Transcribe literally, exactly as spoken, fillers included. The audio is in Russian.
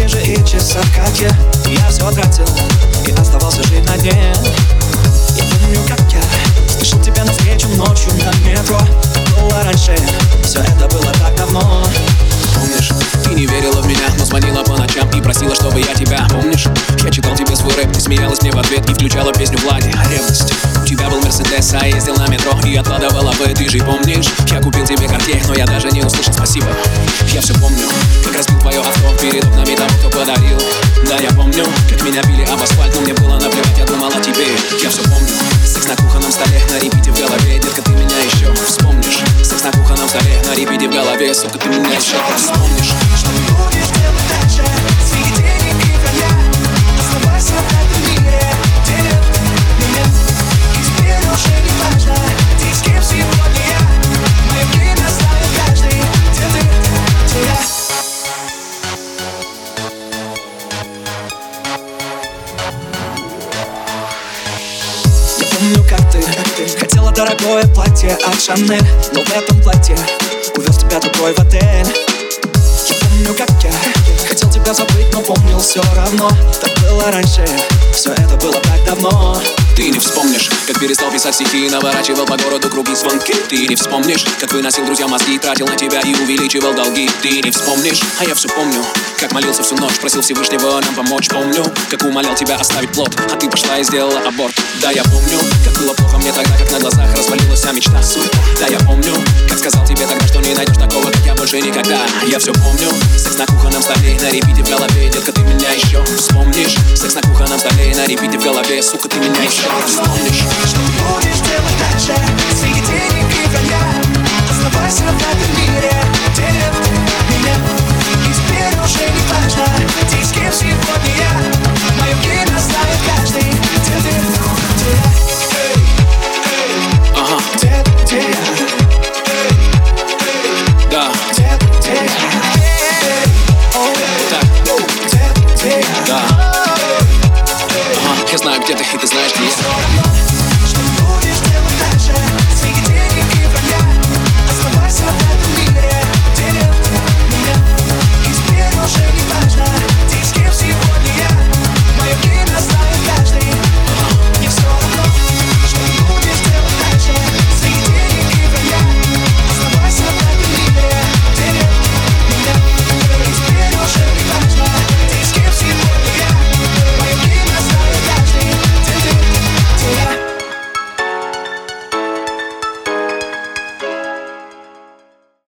такие же и часа, как я. Я все тратил и оставался жить на дне. Я помню, как я спешил тебя навстречу ночью на метро. Было раньше, все это было так давно. Помнишь, ты не верила в меня, но звонила по ночам и просила, чтобы я тебя. Помнишь, я читал тебе свой рэп, ты смеялась мне в ответ и включала песню Влади. Ревность. У тебя был Мерседес, а я ездил на метро и откладывала бы, ты же помнишь. Я купил тебе Cartier, но я даже не услышал спасибо. Я все помню, как разбил твое авто перед окнами того, кто подарил. Да, я помню, как меня били об асфальт, но мне было наплевать, я думал о тебе. Я все помню, секс на кухонном столе, на репите в голове, детка, ты меня еще вспомнишь. Секс на кухонном столе, на репите в голове, сука, ты меня еще вспомнишь. Что ты будешь делать дальше? Среди денег и коня. Оставайся в этом мире, где нет меня. И теперь уже не важно, ты с кем сегодня я. Мое время знает каждый, где ты, где я. Я помню, как ты, как ты хотела дорогое платье от Шанель, но в этом платье увез тебя другой в отель. Я помню, как я хотел тебя забыть, но помнил все равно. Так было раньше, все это было так давно. Ты не вспомнишь, как перестал писать стихи и наворачивал по городу круги звонки. Ты не вспомнишь, как выносил друзьям мозги, тратил на тебя и увеличивал долги. Ты не вспомнишь, а я все помню, как молился всю ночь, просил Всевышнего нам помочь. Помню, как умолял тебя оставить плод, а ты пошла и сделала аборт. Да, я помню, как было плохо мне тогда, как на глазах развалилась вся мечта. Да, я помню, как сказал тебе тогда, что не найдешь такого, как я, больше никогда. Я все помню, секс на кухонном столе, на репите в голове, детка, ты меня еще вспомнишь. Секс на кухонном столе, на репите в голове, сука, ты меня еще вспомнишь. Что ты будешь делать дальше? Среди денег и коня. Оставайся в этом мире, где нет меня. И теперь уже не важно, ты с кем сегодня я. Мое